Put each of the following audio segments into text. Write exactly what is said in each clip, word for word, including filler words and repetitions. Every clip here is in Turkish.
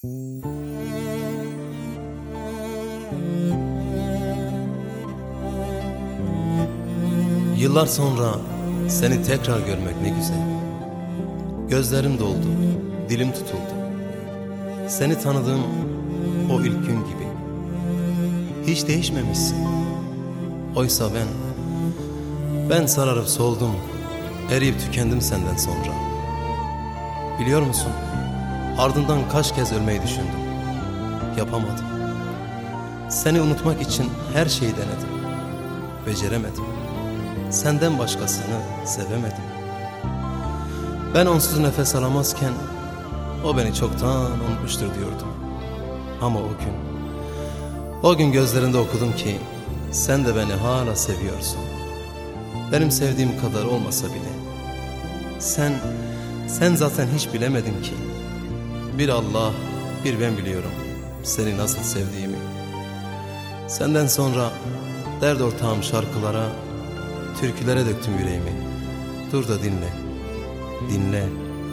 Yıllar sonra seni tekrar görmek ne güzel. Gözlerim doldu, dilim tutuldu. Seni tanıdığım o ilk gün gibi. Hiç değişmemişsin. Oysa ben, ben sararıp soldum, eriyip tükendim senden sonra. Biliyor musun, ardından kaç kez ölmeyi düşündüm. Yapamadım. Seni unutmak için her şeyi denedim. Beceremedim. Senden başkasını sevemedim. Ben onsuz nefes alamazken o beni çoktan unutmuştur diyordum. Ama o gün, o gün gözlerinde okudum ki sen de beni hala seviyorsun. Benim sevdiğim kadar olmasa bile. Sen, sen zaten hiç bilemedin ki. Bir Allah, bir ben biliyorum seni nasıl sevdiğimi. Senden sonra dert ortağım şarkılara, türkülere döktüm yüreğimi. Dur da dinle, dinle.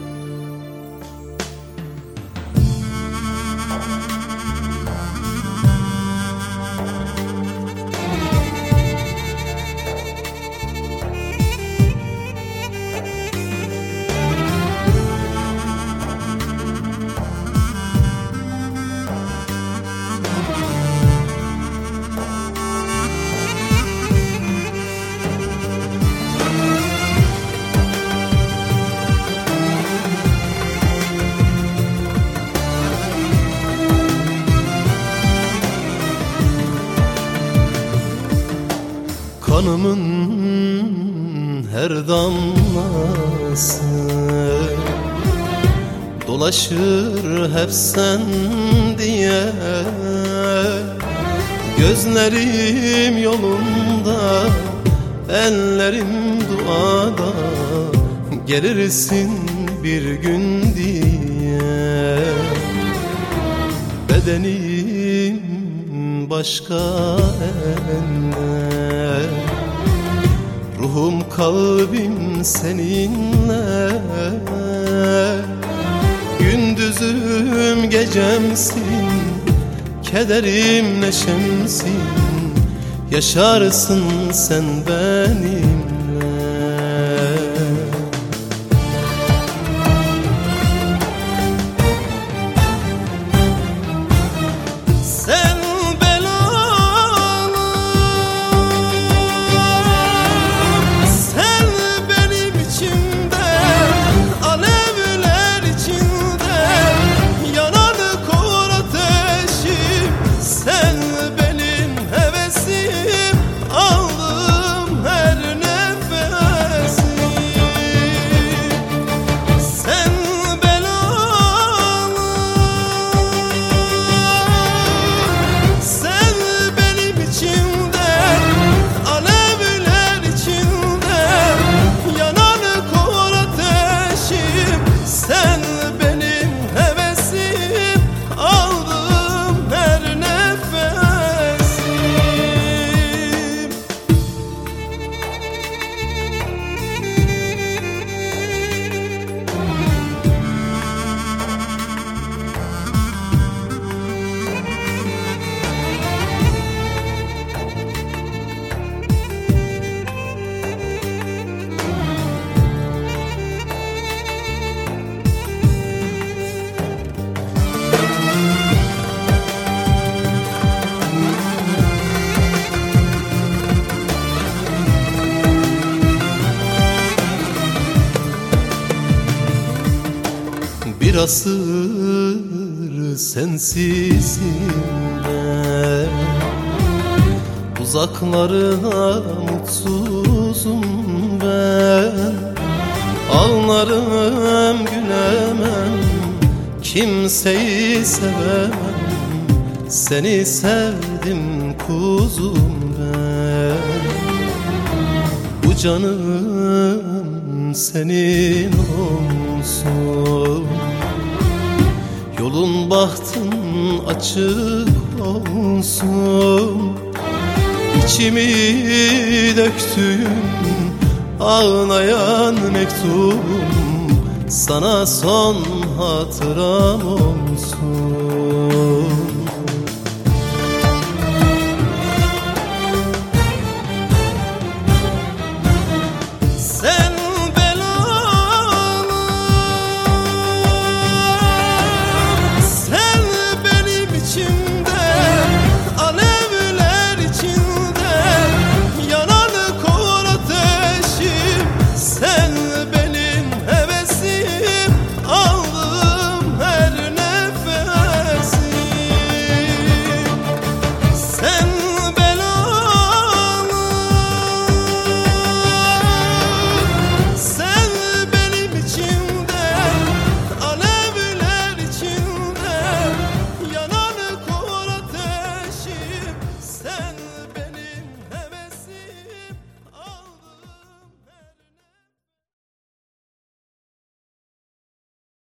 Kanımın her damlası dolaşır hep sen diye. Gözlerim yolunda, ellerim duada, gelirsin bir gün diye. Bedenim başka elde, ruhum kalbim seninle. Gündüzüm gecemsin, kederim neşemsin, yaşarsın sen benimle. Bir asır sensizim ben, uzaklarına mutsuzum ben. Ağlarım gülemem, kimseyi sevemem, seni sevdim kuzum ben. Bu canım senin olsun, yolun bahtın açık olsun. İçimi döktüm ağlayan mektubum, sana son hatıram olsun.